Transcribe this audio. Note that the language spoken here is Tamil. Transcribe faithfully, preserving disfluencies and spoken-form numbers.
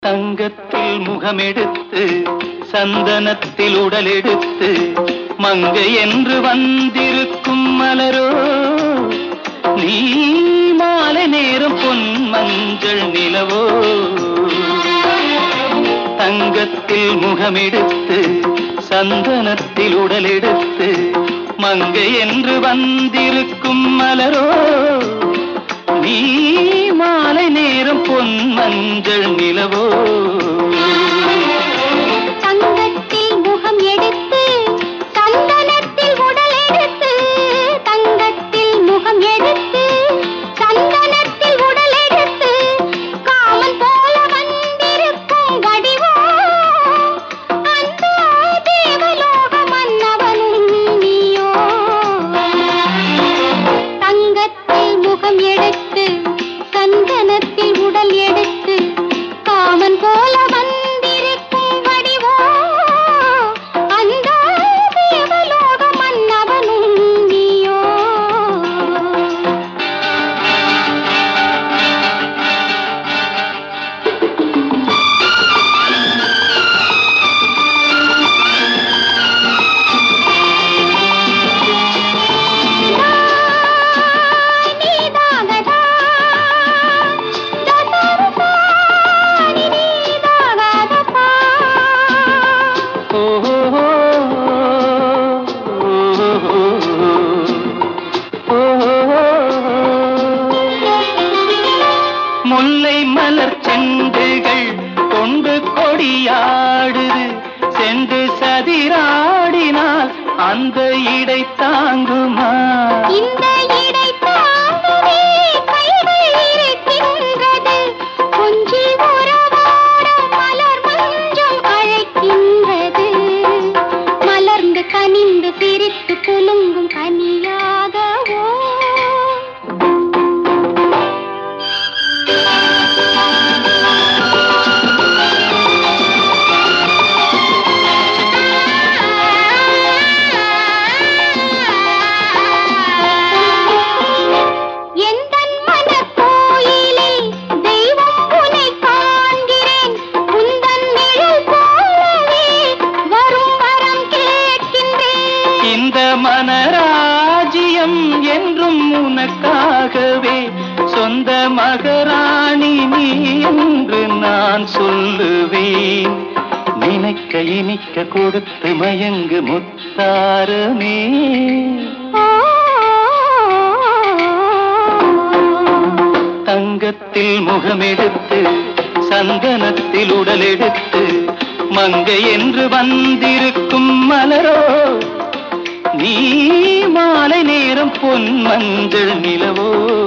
தங்கத்தில் முகமெடுத்து சந்தனத்தில் உடலெடுத்து மங்கை என்று வந்திருக்கும் மலரோ நீ மாலை நேரம் பொன் மஞ்சள் நிலவோ. தங்கத்தில் முகமெடுத்து சந்தனத்தில் உடலெடுத்து மங்கை என்று வந்திருக்கும் மலரோ நீ மாலை நேரம் பொன் மஞ்சள் நிலவோ. தங்கத்தில் முகம் எடுத்து சந்தனத்தில் உடல் எடுத்து தங்கத்தில் முகம் எடுத்து சந்தனத்தில் உடல் எடுத்து காமன் போல வந்திருக்கும் வடிவோ அந்த தேவலோக மன்னவனும் நீயோ. தங்கத்தில் முகம் எடுத்து சந்தனத்தில் உடல் எடுத்து காமன் போல வந்திருக்கும் வடிவோ அந்த தேவலோக மன்னவனும் நீயோ. முல்லை மலர் செண்டுகள் கொண்டு கொடியாடுது சென்று சதிராடினால் அந்த இடை தாங்குமா. இந்த இடை தாங்கவே கைகள் இருக்கின்றது கொஞ்சி உறவாட மலர் மஞ்சம் அழைக்கின்றது மலர்ந்து கனிந்து பிரித்து குலுங்கும் கனியாகவோ. இந்த மனராஜ்யம் என்றும் உனக்காகவே சொந்த மகராணி நீ என்று நான் சொல்லுவேன். நினைக்க இனிக்க கொடுத்து மயங்கு முத்தாரமே. தங்கத்தில் முகமெடுத்து சந்தனத்தில் உடலெடுத்து மங்கை என்று வந்திருக்கும் மலரோ நீ மாலை நேரம் பொன் மஞ்சள் நிலவோ.